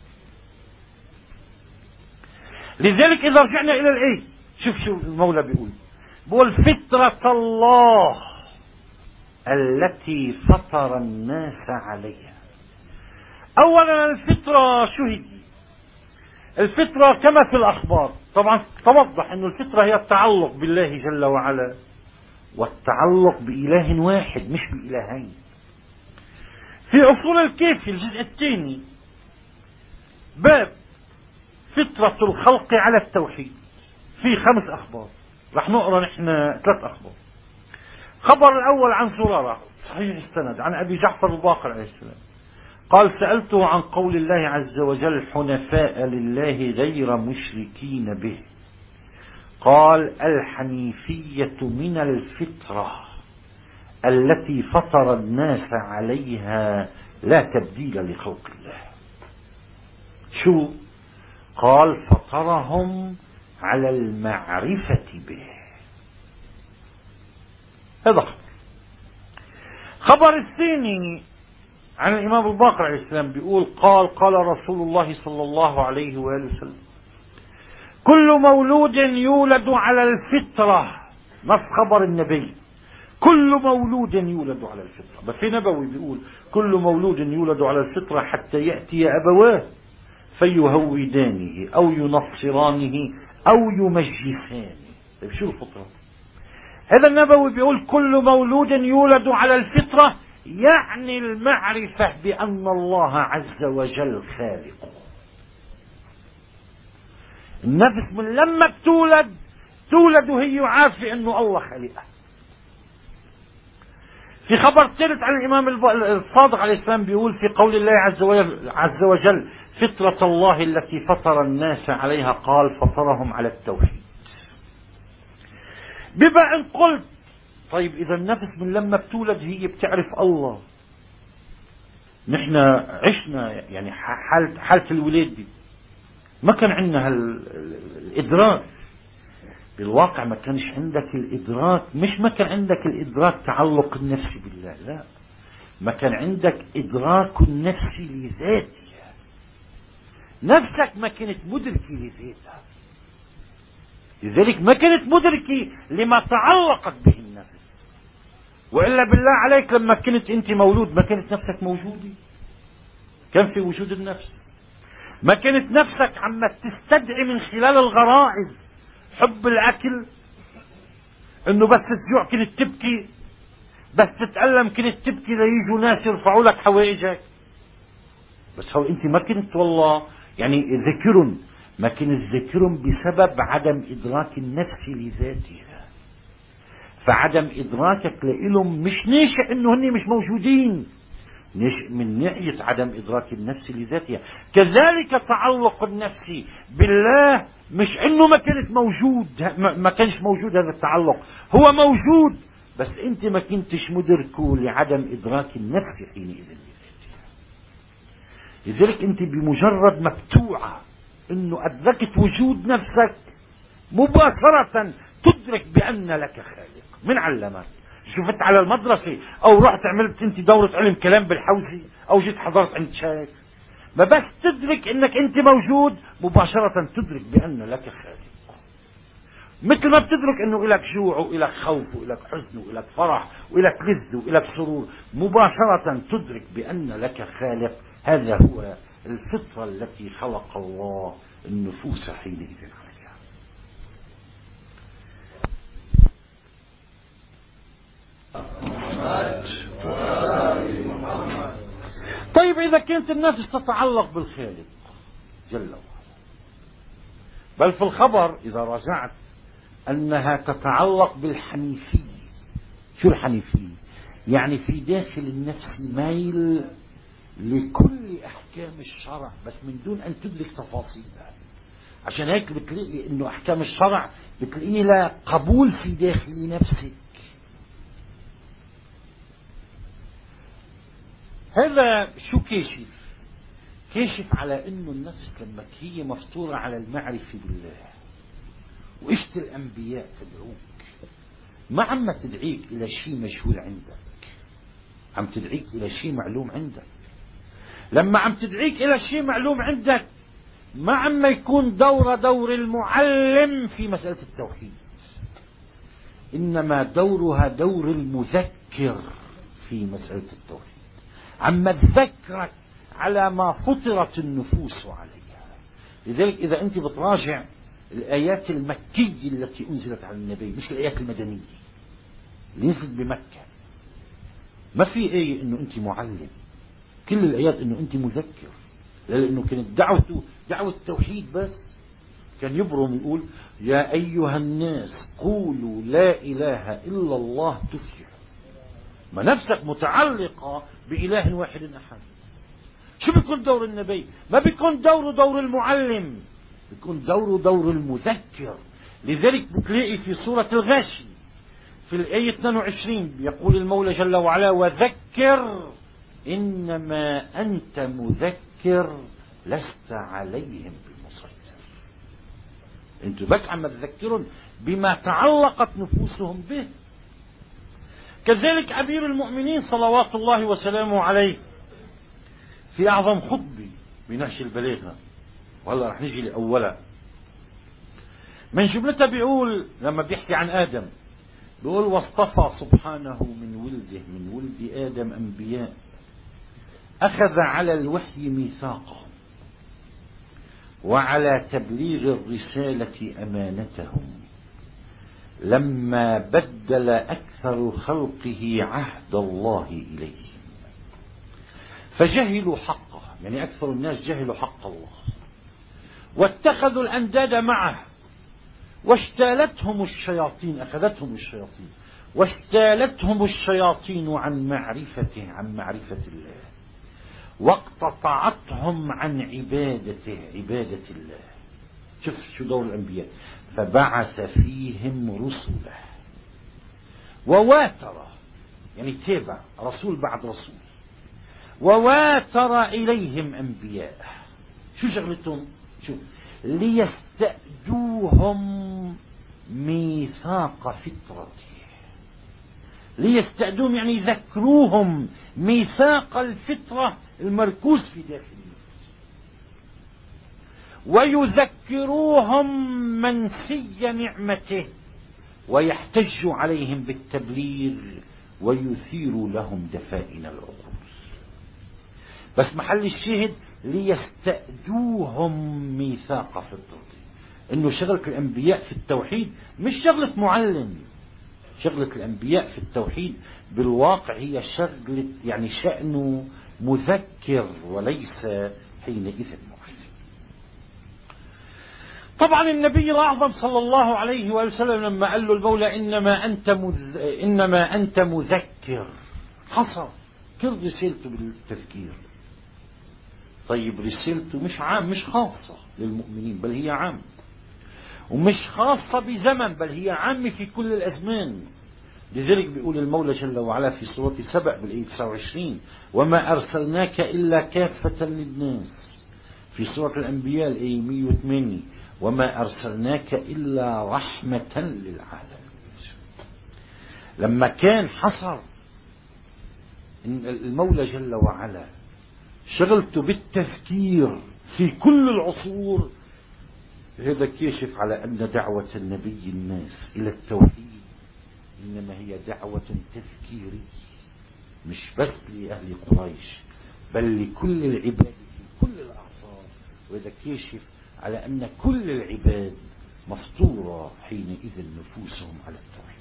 لذلك اذا رجعنا الى الايه، شوف شو المولى بيقول، بيقول فطرة الله التي فطر الناس عليها. أولا الفطرة شو هي؟ الفطرة كما في الأخبار طبعا توضح أن الفطرة هي التعلق بالله جل وعلا، والتعلق بإله واحد مش بإلهين. في أصول الكيف في الجزء الثاني باب فطرة الخلق على التوحيد في خمس أخبار، رح نقرأ نحن ثلاث أخبار. خبر الأول عن زرارة صحيح السند عن أبي جعفر الباقر عليه السلام قال: سألته عن قول الله عز وجل: حنفاء لله غير مشركين به. قال: الحنيفية من الفطرة التي فطر الناس عليها لا تبديل لخلق الله. شو؟ قال: فطرهم على المعرفة به. هذا خبر. خبر الثاني عن الإمام الباقر عليه السلام بيقول: قال قال رسول الله صلى الله عليه وآله وسلم: كل مولود يولد على الفطرة. نص خبر النبي: كل مولود يولد على الفطرة. بس في نبوي بيقول: كل مولود يولد على الفطرة حتى يأتي أبواه فيهودانه أو ينصرانه أو يمجسانه. طيب شو الفطرة؟ هذا النبوي بيقول كل مولود يولد على الفطرة، يعني المعرفة بأن الله عز وجل خالقه. النفس من لما بتولد تولد وهي عارفة أنه الله خالقها. في خبر ثالث عن الإمام الصادق عليه السلام بيقول في قول الله عز وجل, عز وجل: فطرة الله التي فطر الناس عليها. قال: فطرهم على التوحيد. بما ان قلت طيب اذا النفس من لما بتولد هي بتعرف الله، نحن عشنا يعني حالة حالة الولادة ما كان عندنا هالإدراك. بالواقع ما كانش عندك الإدراك، مش ما كان عندك الإدراك تعلق النفس بالله، لا، ما كان عندك إدراك النفس لذاتها. نفسك ما كانت مدركة لذاتها، لذلك ما كانت مدركة لما تعلقت به النفس. وإلا بالله عليك لما كنت أنت مولود ما كانت نفسك موجودة؟ كان في وجود النفس؟ ما كانت نفسك عم تستدعي من خلال الغرائز حب الأكل، إنه بس تجوع كنت تبكي، بس تتألم كنت تبكي ليجوا ناس يرفعوا لك حوائجك؟ بس هو أنت ما كنت والله يعني ذكر، ما كنت ذكر بسبب عدم إدراك النفس لذاتها. فعدم إدراكك لإلهم مش ناشئ إنه هن مش موجودين، ناشئ من ناحية عدم إدراك النفس لذاتها. كذلك تعلق النفس بالله مش إنه ما كانت موجود، ما كانش موجود هذا التعلق، هو موجود بس أنت ما كنتش مدركه لعدم إدراك النفس حينئذ لذاتها. لذلك أنت بمجرد مفتوعة إنه أدركت وجود نفسك مباشرة تدرك بأن لك خالق. من علمك؟ شفت على المدرسة أو رحت عملت أنت دورة علم كلام بالحوزة أو جيت حضرت عند شيخ؟ ما بس تدرك أنك أنت موجود مباشرة تدرك بأن لك خالق. مثل ما بتدرك أنه إلك جوع وإلك خوف وإلك حزن وإلك فرح وإلك لذة وإلك سرور، مباشرة تدرك بأن لك خالق. هذا هو الفطرة التي خلق الله النفوس حينئذ عليها. طيب إذا كانت النفس تتعلق بالخالق جل وعلا، بل في الخبر إذا رجعت أنها تتعلق بالحنيفية. شو الحنيفية؟ يعني في داخل النفس ميل لكل أحكام الشرع بس من دون أن تدرك تفاصيلها. عشان هيك بتلاقي إنه أحكام الشرع بتلاقيني لا قبول في داخل نفسك. هذا شو كاشف؟ كاشف على إنه النفس لما هي مفطورة على المعرفة بالله، وإجت الأنبياء تدعوك ما عم تدعيك إلى شيء مجهول عندك، عم تدعيك إلى شيء معلوم عندك. لما عم تدعيك إلى شيء معلوم عندك ما عم يكون دور دور المعلم في مسألة التوحيد، إنما دورها دور المذكر في مسألة التوحيد، عم تذكرك على ما فطرت النفوس عليها. لذلك إذا أنت بتراجع الآيات المكية التي أنزلت على النبي، مش الآيات المدنية اللي نزلت بمكة، ما في آية إنه أنت معلم، كل الآيات إنه أنت مذكر، لأنه كانت دعوته دعوة التوحيد بس. كان يبرم يقول يا أيها الناس قولوا لا إله إلا الله تفلحوا. ما نفسك متعلقة بإله واحد أحد. شو بيكون دور النبي؟ ما بيكون دوره دور المعلم، بيكون دوره دور المذكر. لذلك بتلاقي في سورة الغاشي في الآية اثنين وعشرين يقول المولى جل وعلا وذكر إنما أنت مذكر لست عليهم بمسيطر. أنتم بس عم تذكرون بما تعلقت نفوسهم به. كذلك أمير المؤمنين صلوات الله وسلامه عليه في أعظم خطبة بنهج البلاغة، وهلا رح نجي لأولا من جملتها، بيقول لما بيحكي عن آدم بيقول واصطفى سبحانه من ولده من ولد آدم أنبياء أخذ على الوحي ميثاقهم وعلى تبليغ الرسالة أمانتهم لما بدل أكثر خلقه عهد الله إليهم فجهلوا حقه، يعني أكثر الناس جهلوا حق الله واتخذوا الأنداد معه واشتالتهم الشياطين أخذتهم الشياطين واشتالتهم الشياطين عن معرفته عن معرفة الله واقتطعتهم عن عبادته عبادة الله. شوف شو دور الأنبياء، فبعث فيهم رسله وواتر، يعني تابع رسول بعد رسول، وواتر إليهم أنبياء. شو شغلتهم؟ شو ليستأدوهم ميثاق فطرته. ليستأدوهم يعني يذكروهم ميثاق الفطرة المركوز في داخل النفس، ويذكروهم منسي نعمته ويحتج عليهم بالتبليغ ويثير لهم دفائن العقول. بس محل الشاهد ليستأدوهم ميثاق فطرته، انه شغلة الانبياء في التوحيد مش شغلة معلم. شغلة الانبياء في التوحيد بالواقع هي شغلة يعني شأنه مذكر وليس حينئذ معلم. طبعا النبي الأعظم صلى الله عليه وسلم لما قال له المولى إنما أنت مذ... إنما أنت مذكر حصر كل رسالته بالتذكير. طيب رسالته مش عام مش خاصة للمؤمنين بل هي عام، ومش خاصة بزمن بل هي عامة في كل الأزمان. لذلك بيقول المولى جل وعلا في سورة سبأ بالآية تسعة وعشرين وما أرسلناك إلا كافة للناس. في سورة الأنبياء الآية مئة وثمانية وما أرسلناك إلا رحمة للعالمين. لما كان حصر المولى جل وعلا شغلته بالتفكير في كل العصور، هذا كيشف على أن دعوة النبي الناس إلى التوحيد إنما هي دعوة تذكيرية مش بس لأهل قريش بل لكل العباد في كل الأعصار. وهذا كيشف على أن كل العباد مفطورة حينئذ نفوسهم على التوحيد.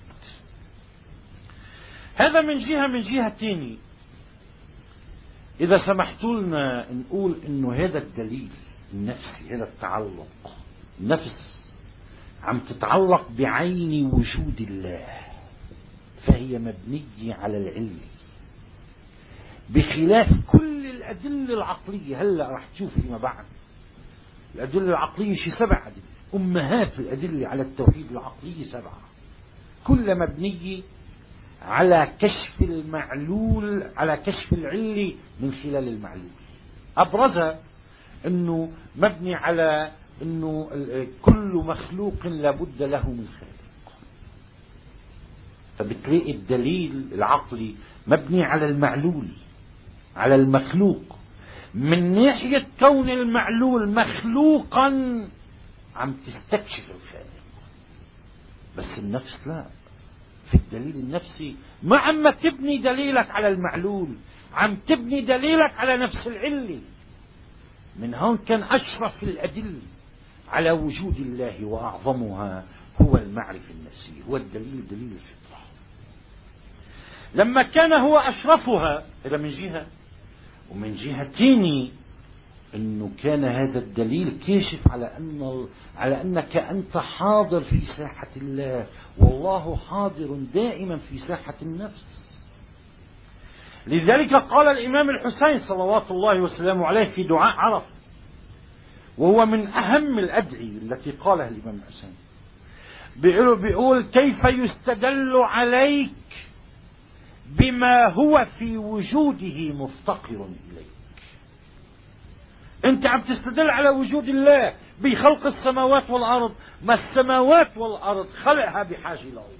هذا من جهة. من جهة تاني إذا سمحتوا لنا نقول إنه هذا الدليل النفسي، هذا التعلق، النفس عم تتعلق بعين وجود الله فهي مبنية على العلم بخلاف كل الأدلة العقلية. هلأ راح تشوف فيما بعد الأدلة العقلية شي سبع أدلة، أمهات الأدلة على التوحيد العقلية سبعة، كلها مبنية على كشف المعلول على كشف العلة من خلال المعلول. أبرزها أنه مبني على أنه كل مخلوق لابد له من خالق، فبتلاقي الدليل العقلي مبني على المعلول على المخلوق من ناحية كون المعلول مخلوقا عم تستكشف الخالق. بس النفس لا، في الدليل النفسي ما عم تبني دليلك على المعلول، عم تبني دليلك على نفس العلة. من هون كان أشرف الأدلة على وجود الله وأعظمها هو المعرفة النفسية، هو الدليل دليل الفطرة. لما كان هو أشرفها إلى من جهة، ومن جهة ثانية أنه كان هذا الدليل كاشف على أن على أنك أنت حاضر في ساحة الله، والله حاضر دائما في ساحة النفس. لذلك قال الإمام الحسين صلوات الله وسلامه عليه في دعاء عرفة، وهو من أهم الأدعية التي قالها الإمام الحسين، بيقول, بيقول كيف يستدل عليك بما هو في وجوده مفتقر إليك. أنت عم تستدل على وجود الله بخلق السماوات والأرض، ما السماوات والأرض خلقها بحاجة إلى الله.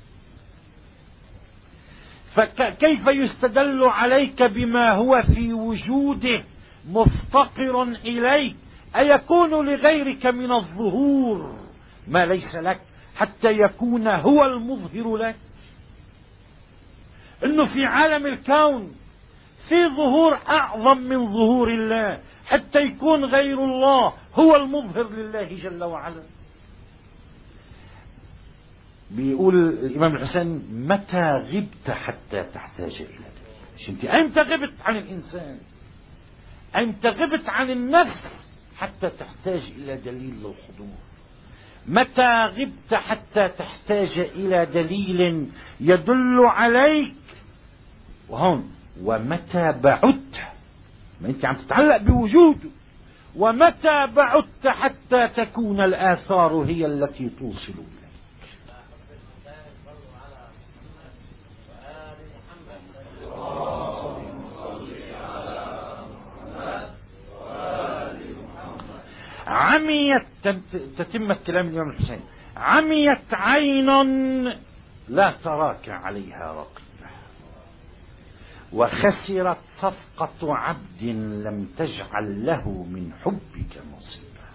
فكيف يستدل عليك بما هو في وجوده مفتقر إليك؟ أيكون لغيرك من الظهور ما ليس لك حتى يكون هو المظهر لك؟ إنه في عالم الكون في ظهور أعظم من ظهور الله حتى يكون غير الله هو المظهر لله جل وعلا. بيقول الإمام الحسين متى غبت حتى تحتاج إلى دليل. أنت أيمتى غبت عن الإنسان؟ أيمتى غبت عن النفس حتى تحتاج إلى دليل للحضور؟ متى غبت حتى تحتاج إلى دليل يدل عليك؟ وهون ومتى بعدت، ما أنت عم تتعلق بوجوده، ومتى بعدت حتى تكون الآثار هي التي توصل إليك. عميت، تتم كلام الإمام الحسين، عميت عين لا تراك عليها رقيبة، وخسرت صفقة عبد لم تجعل له من حبك نصيبا.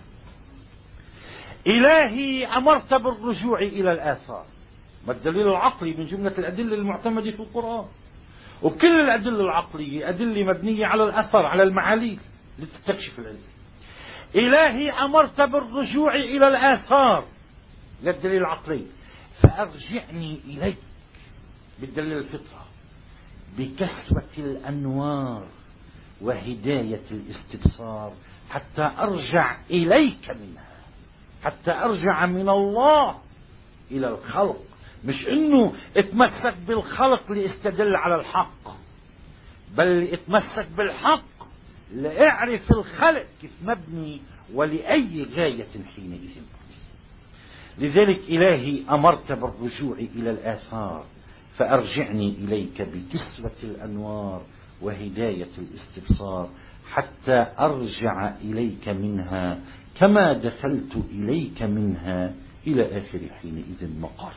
إلهي أمرت بالرجوع إلى الآثار، ما الدليل العقلي من جملة الأدلة المعتمدة في القرآن، وكل الأدلة العقلية أدلة مبنية على الأثر، على المعاليل لتستكشف العلم. إلهي أمرت بالرجوع إلى الآثار للدليل العقلي، فأرجعني إليك بالدليل الفطرة بكسوة الأنوار وهداية الاستبصار حتى أرجع إليك منها، حتى أرجع من الله إلى الخلق، مش إنه اتمسك بالخلق ليستدل على الحق، بل اتمسك بالحق لأعرف الخلق كيف مبني ولأي غاية حينئذ. لذلك إلهي أمرت بالرجوع إلى الآثار فأرجعني إليك بكسوة الأنوار وهداية الاستبصار حتى أرجع إليك منها كما دخلت إليك منها إلى آخر حينئذ مقال.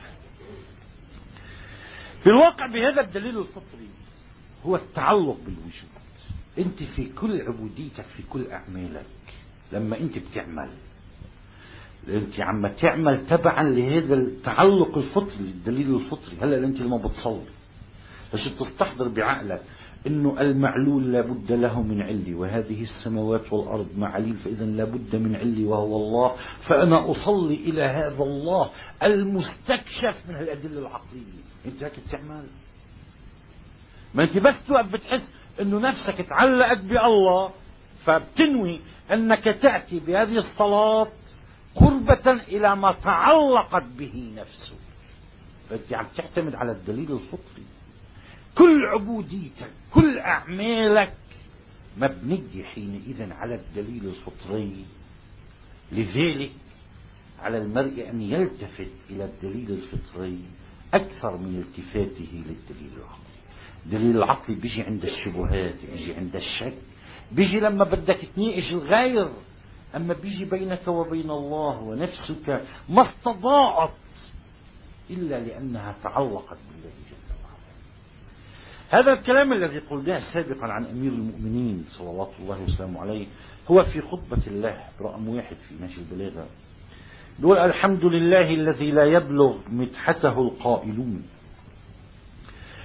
في الواقع بهذا الدليل الفطري هو التعلق بالوجود. انت في كل عبوديتك، في كل اعمالك، لما انت بتعمل انت عم تعمل تبعا لهذا التعلق الفطري، الدليل الفطري. هلا انت لما بتصلي بس تستحضر بعقلك انه المعلول لابد له من علي، وهذه السماوات والارض معاليل، فاذا لابد من علي وهو الله، فانا اصلي الى هذا الله المستكشف من الادله العقليه. انت هيك بتعمل، ما انت بس توقف بتحس انه نفسك تعلقت بالله، فبتنوي انك تأتي بهذه الصلاة قربة الى ما تعلقت به نفسه، فانت عم تعتمد على الدليل الفطري. كل عبوديتك، كل اعمالك مبنية حينئذ على الدليل الفطري. لذلك على المرء ان يلتفت الى الدليل الفطري اكثر من التفاته للدليل العقلي. الدليل العقلي بيجي عند الشبهات، بيجي عند الشك، بيجي لما بدك تناقش الغير، أما بيجي بينك وبين الله ونفسك ما استضاعت إلا لأنها تعلقت بالله جل وعلا. هذا الكلام الذي قلناه سابقا عن أمير المؤمنين صلوات الله وسلامه عليه هو في خطبة الله رقم واحد في نهج البلاغة، يقول الحمد لله الذي لا يبلغ مدحته القائلون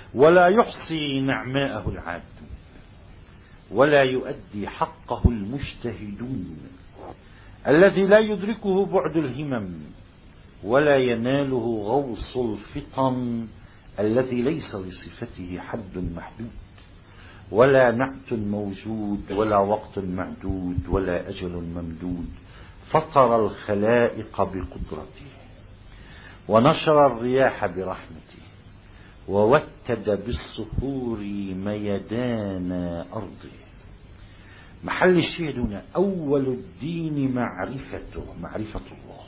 ولا يحصي نعماءه العاد، ولا يؤدي حقه المجتهدون، الذي لا يدركه بعد الهمم، ولا يناله غوص الفطن، الذي ليس لصفته حد محدود، ولا نعت موجود، ولا وقت معدود، ولا أجل ممدود. فطر الخلائق بقدرته، ونشر الرياح برحمته، ووتد بالصخور ميدان أرضه. محل الشاهد هنا أول الدين معرفته، معرفة الله،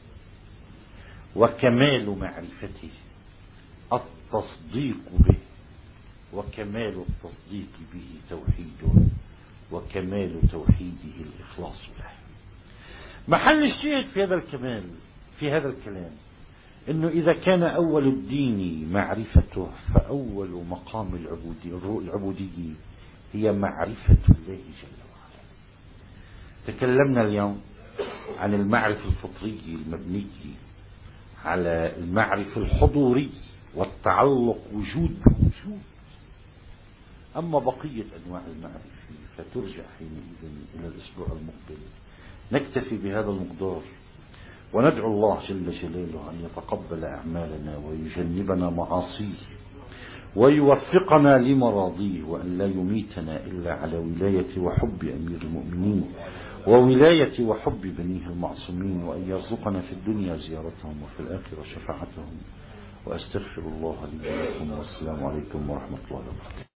وكمال معرفته التصديق به، وكمال التصديق به توحيده، وكمال توحيده الإخلاص له. محل الشاهد في هذا الكمال، في هذا الكلام، إنه إذا كان أول الدين معرفته، فأول مقام العبودية العبودية هي معرفة الله جل وعلا. تكلمنا اليوم عن المعرفة الفطرية المبنية على المعرفة الحضورية والتعلق وجود بوجود. أما بقية أنواع المعرفة فترجع حينئذ إلى الأسبوع المقبل. نكتفي بهذا المقدار، وندعو الله جل جلاله أن يتقبل أعمالنا ويجنبنا معاصيه ويوفقنا لمراضيه، وأن لا يميتنا إلا على ولاية وحب أمير المؤمنين وولاية وحب بنيه المعصومين، وأن يرزقنا في الدنيا زيارتهم وفي الآخرة شفاعتهم. وأستغفر الله لي ولكم، والسلام عليكم ورحمة الله وبركاته.